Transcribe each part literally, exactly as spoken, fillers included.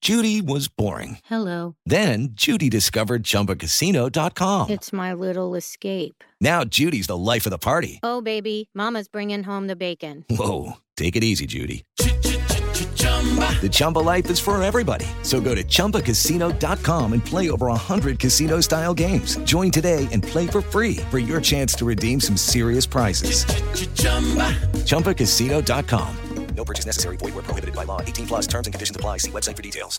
Judy was boring. Hello. Then Judy discovered Chumba Casino dot com. It's my little escape. Now Judy's the life of the party. Oh, baby, mama's bringing home the bacon. Whoa, take it easy, Judy. The Chumba life is for everybody. So go to Chumba Casino dot com and play over one hundred casino-style games. Join today and play for free for your chance to redeem some serious prizes. Chumba Casino dot com. No purchase necessary. Void where prohibited by law. eighteen plus terms and conditions apply. See website for details.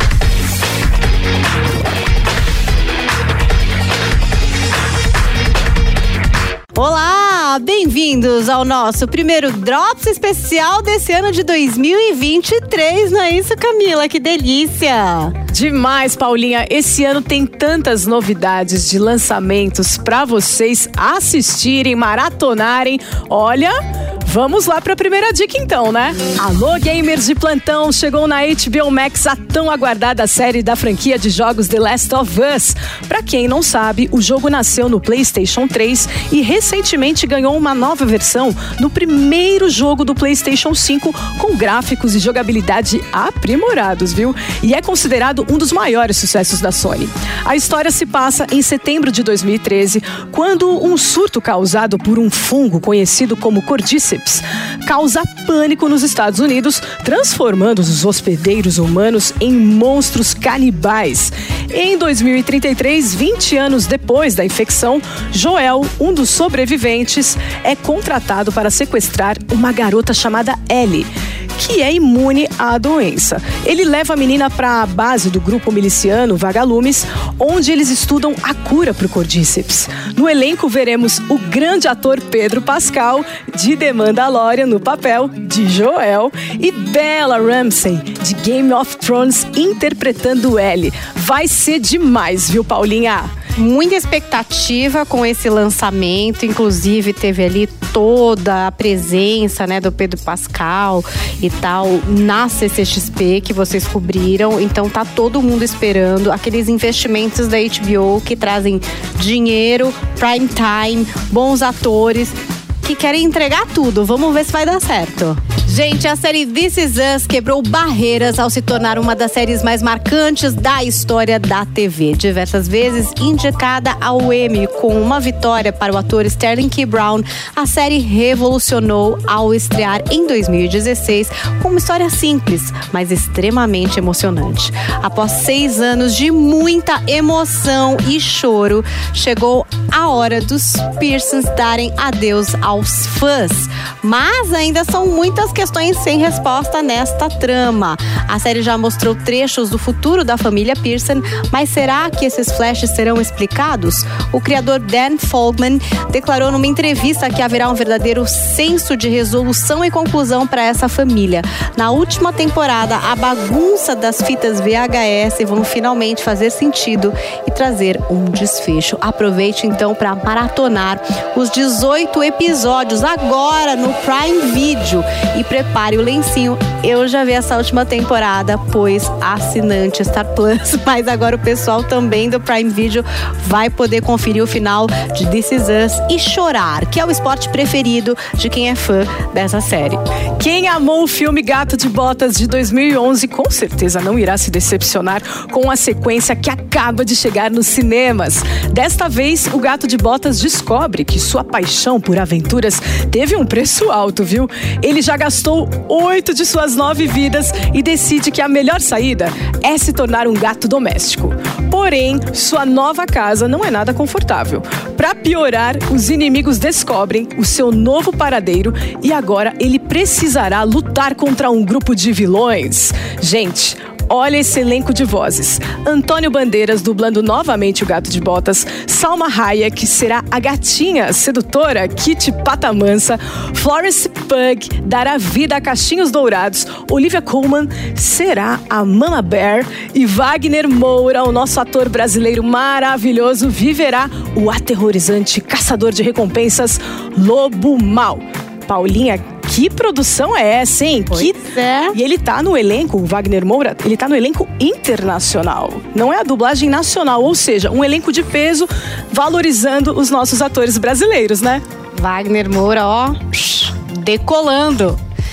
Olá, bem-vindos ao nosso primeiro Drops especial desse ano de dois mil e vinte e três, não é isso, Camila? Que delícia! Demais, Paulinha. Esse ano tem tantas novidades de lançamentos pra vocês assistirem, maratonarem. Olha, vamos lá pra primeira dica então, né? Alô, gamers de plantão, chegou na H B O Max a tão aguardada série da franquia de jogos The Last of Us. Pra quem não sabe, o jogo nasceu no PlayStation três e recentemente ganhou uma nova versão no primeiro jogo do PlayStation cinco com gráficos e jogabilidade aprimorados, viu? E é considerado um dos maiores sucessos da Sony. A história se passa em setembro de dois mil e treze, quando um surto causado por um fungo conhecido como Cordyceps causa pânico nos Estados Unidos, transformando os hospedeiros humanos em monstros canibais. Em dois mil e trinta e três, vinte anos depois da infecção, Joel, um dos sobreviventes, é contratado para sequestrar uma garota chamada Ellie, que é imune à doença. Ele leva a menina para a base do grupo miliciano Vagalumes, onde eles estudam a cura para o Cordyceps. No elenco veremos o grande ator Pedro Pascal, de The Mandalorian, no papel de Joel, e Bella Ramsey, de Game of Thrones, interpretando Ellie. Vai ser demais, viu, Paulinha? Muita expectativa com esse lançamento, inclusive teve ali toda a presença, né, do Pedro Pascal e tal na C C X P que vocês cobriram, então tá todo mundo esperando aqueles investimentos da H B O que trazem dinheiro, prime time, bons atores que querem entregar tudo. Vamos ver se vai dar certo. Gente, a série This Is Us quebrou barreiras ao se tornar uma das séries mais marcantes da história da T V. Diversas vezes indicada ao Emmy com uma vitória para o ator Sterling K. Brown, a série revolucionou ao estrear em dois mil e dezesseis com uma história simples, mas extremamente emocionante. Após seis anos de muita emoção e choro, chegou a hora dos Pearsons darem adeus aos fãs. Mas ainda são muitas questões sem resposta nesta trama. A série já mostrou trechos do futuro da família Pearson, mas será que esses flashes serão explicados? O criador Dan Fogelman declarou numa entrevista que haverá um verdadeiro senso de resolução e conclusão para essa família. Na última temporada, a bagunça das fitas V H S vão finalmente fazer sentido e trazer um desfecho. Aproveite então para maratonar os dezoito episódios agora no Prime Video e prepare o lencinho. Eu já vi essa última temporada, pois assinante Star Plus, mas agora o pessoal também do Prime Video vai poder conferir o final de This Is Us e chorar, que é o esporte preferido de quem é fã dessa série. Quem amou o filme Gato de Botas de dois mil e onze com certeza não irá se decepcionar com a sequência que acaba de chegar nos cinemas. Desta vez, o Gato de Botas descobre que sua paixão por aventuras teve um preço alto, viu? Ele já gastou oito de suas nove vidas e decide que a melhor saída é se tornar um gato doméstico. Porém, sua nova casa não é nada confortável. Para piorar, os inimigos descobrem o seu novo paradeiro e agora ele precisará lutar contra um grupo de vilões. Gente, olha esse elenco de vozes. Antônio Bandeiras dublando novamente o Gato de Botas, Salma Hayek será a gatinha sedutora Kitty Patamansa, Florence Pugh dará vida a Cachinhos Dourados, Olivia Colman será a Mama Bear e Wagner Moura, o nosso ator brasileiro maravilhoso, viverá o aterrorizante caçador de recompensas Lobo Mau. Paulinha, que produção é essa, hein? Pois que... é. E ele tá no elenco, o Wagner Moura, ele tá no elenco internacional. Não é a dublagem nacional, ou seja, um elenco de peso valorizando os nossos atores brasileiros, né? Wagner Moura, ó, decolando.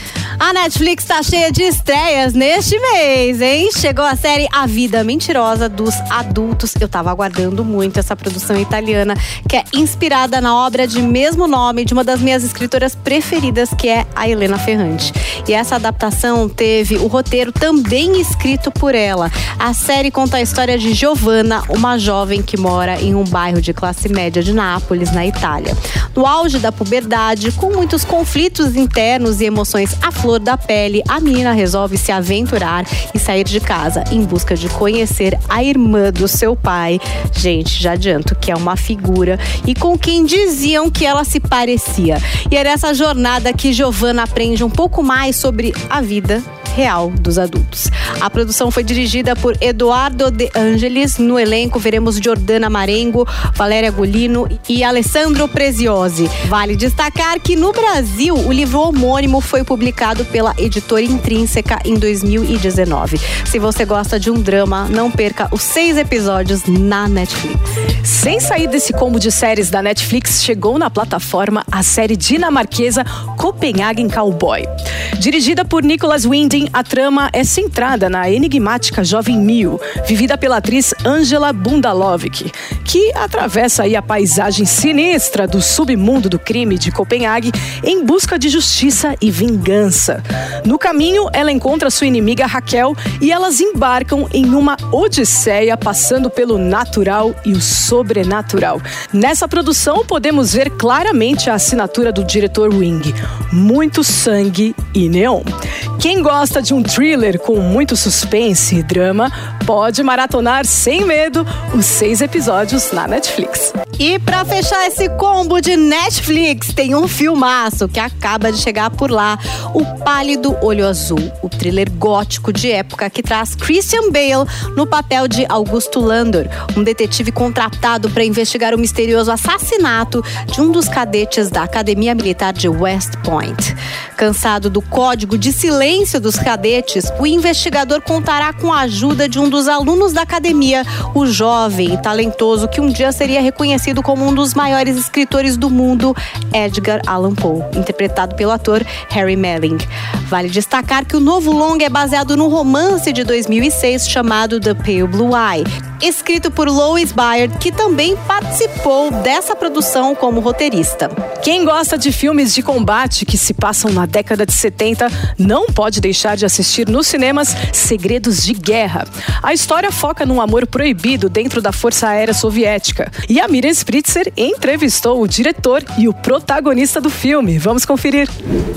A Netflix tá cheia de estreias neste mês, hein? Chegou a série A Vida Mentirosa dos Adultos. Eu tava aguardando muito essa produção italiana, que é inspirada na obra de mesmo nome de uma das minhas escritoras preferidas, que é a Elena Ferrante. E essa adaptação teve o roteiro também escrito por ela. A série conta a história de Giovanna, uma jovem que mora em um bairro de classe média de Nápoles, na Itália. No auge da puberdade, com muitos conflitos internos e emoções à flor da pele, a menina resolve se aventurar e sair de casa em busca de conhecer a irmã do seu pai. Gente, já adianto que é uma figura e com quem diziam que ela se parecia. E é nessa jornada que Giovanna aprende um pouco mais sobre a vida real dos adultos. A produção foi dirigida por Eduardo De Angelis. No elenco veremos Giordana Marengo, Valéria Golino e Alessandro Preziosi. Vale destacar que no Brasil o livro homônimo foi publicado pela editora Intrínseca em dois mil e dezenove. Se você gosta de um drama, não perca os seis episódios na Netflix. Sem sair desse combo de séries da Netflix, chegou na plataforma a série dinamarquesa Copenhagen Cowboy. Dirigida por Nicolas Winding, a trama é centrada na enigmática jovem Mio, vivida pela atriz Angela Bundalovic, que atravessa aí a paisagem sinistra do submundo do crime de Copenhague em busca de justiça e vingança. No caminho, ela encontra sua inimiga Raquel e elas embarcam em uma odisseia passando pelo natural e o sobrenatural. Nessa produção, podemos ver claramente a assinatura do diretor Wing. Muito sangue e neon. Quem gosta de um thriller com muito suspense e drama, pode maratonar sem medo os seis episódios na Netflix. E pra fechar esse combo de Netflix, tem um filmaço que acaba de chegar por lá, O Pálido Olho Azul, o thriller gótico de época que traz Christian Bale no papel de Augusto Landor, um detetive contratado para investigar o misterioso assassinato de um dos cadetes da Academia Militar de West Point. Cansado do código de silêncio dos cadetes, o investigador contará com a ajuda de um dos alunos da academia, o jovem e talentoso que um dia seria reconhecido como um dos maiores escritores do mundo, Edgar Allan Poe, interpretado pelo ator Harry Melling. Vale destacar que o novo longa é baseado no romance de dois mil e seis chamado The Pale Blue Eye, escrito por Lois Byard, que também participou dessa produção como roteirista. Quem gosta de filmes de combate que se passam na década de setenta não pode deixar de assistir nos cinemas Segredos de Guerra. A história foca num amor proibido dentro da Força Aérea Soviética. E a Miriam Spritzer entrevistou o diretor e o protagonista do filme. Vamos conferir.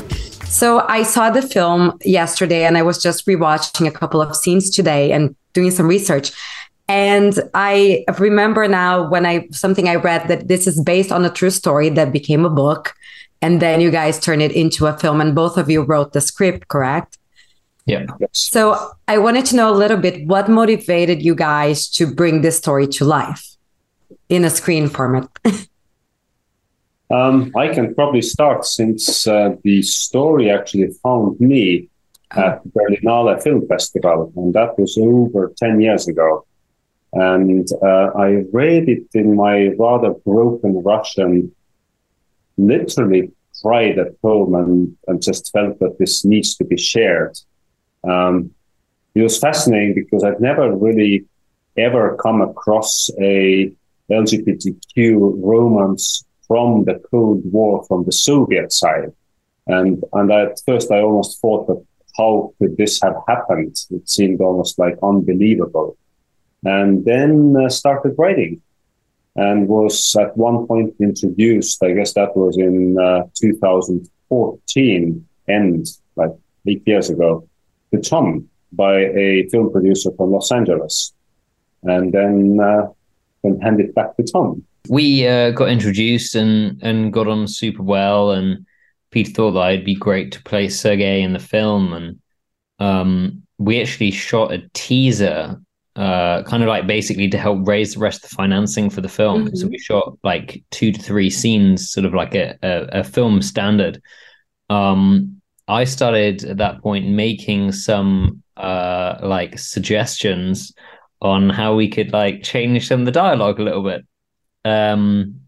So I saw the film yesterday and I was just rewatching a couple of scenes today and doing some research. And I remember now when I something I read that this is based on a true story that became a book. And then you guys turned it into a film and both of you wrote the script, correct? Yeah. So I wanted to know a little bit what motivated you guys to bring this story to life in a screen format. um, I can probably start since uh, the story actually found me at the Berlinale Film Festival, and that was over ten years ago. And uh, I read it in my rather broken Russian, literally cried at home and, and just felt that this needs to be shared. Um, it was fascinating because I've never really ever come across a L G B T Q romance from the Cold War, from the Soviet side. And, and at first I almost thought that how could this have happened? It seemed almost like unbelievable. And then uh, started writing and was at one point introduced, I guess that was in uh, two thousand fourteen, end, like eight years ago, to Tom by a film producer from Los Angeles. And then, uh, then handed back to Tom. We uh, got introduced and, and got on super well, and Peter thought that I'd be great to play Sergei in the film. And um, we actually shot a teaser Uh, kind of like basically to help raise the rest of the financing for the film. Mm-hmm. So we shot like two to three scenes, sort of like a, a, a film standard. Um, I started at that point making some uh, like suggestions on how we could like change some of the dialogue a little bit. Um,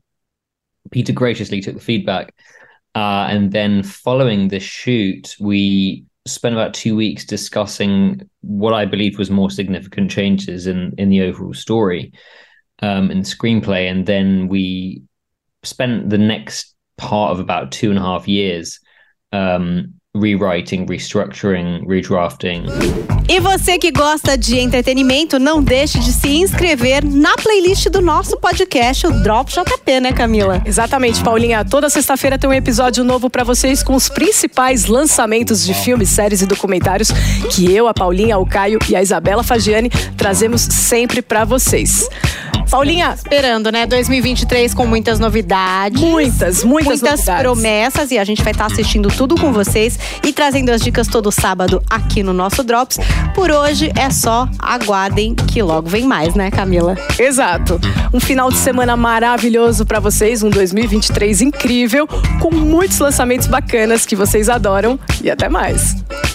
Peter graciously took the feedback. Uh, and then following the shoot, we spent about two weeks discussing what I believed was more significant changes in, in the overall story um, and screenplay. And then we spent the next part of about two and a half years um, rewriting, restructuring, redrafting. E você que gosta de entretenimento, não deixe de se inscrever na playlist do nosso podcast, o Drop J P, né, Camila? Exatamente, Paulinha. Toda sexta-feira tem um episódio novo pra vocês com os principais lançamentos de filmes, séries e documentários que eu, a Paulinha, o Caio e a Isabela Fagiani trazemos sempre pra vocês. Paulinha, esperando, né? dois mil e vinte e três com muitas novidades. Muitas, muitas, muitas novidades. promessas. E a gente vai estar assistindo tudo com vocês e trazendo as dicas todo sábado aqui no nosso Drops. Por hoje é só aguardem que logo vem mais, né, Camila? Exato. Um final de semana maravilhoso pra vocês, um dois mil e vinte e três incrível, com muitos lançamentos bacanas que vocês adoram. E até mais.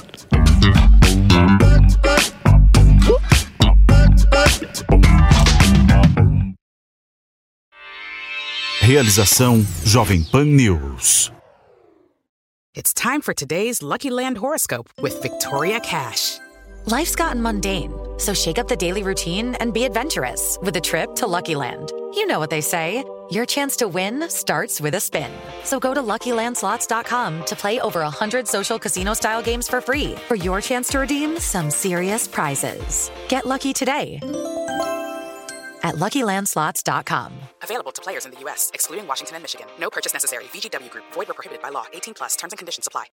Realização Jovem Pan News. It's time for today's Lucky Land horoscope with Victoria Cash. Life's gotten mundane, so shake up the daily routine and be adventurous with a trip to Lucky Land. You know what they say, your chance to win starts with a spin. So go to Lucky Land Slots dot com to play over one hundred social casino-style games for free for your chance to redeem some serious prizes. Get lucky today at Lucky Land Slots dot com. Available to players in the U S, excluding Washington and Michigan. No purchase necessary. V G W Group. Void where prohibited by law. eighteen plus. Terms and conditions apply.